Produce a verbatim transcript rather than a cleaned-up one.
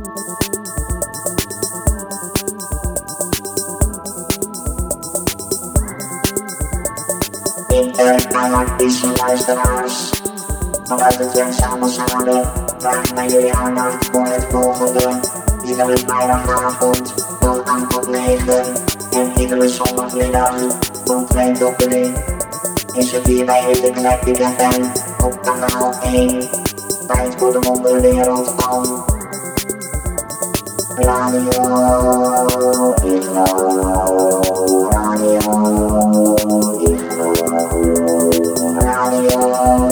Internet is een luisteraars. Vanuit het eenzame zuiden vraag ik naar jullie aandacht voor het volgende. Iedere vrijdagavond van acht tot negen en iedere zondagmiddag van twee tot drie is het hier bij Intergalactic F M op kanaal één. Tijd voor de wonderwereld van Radio Iglo, Radio Iglo, Radio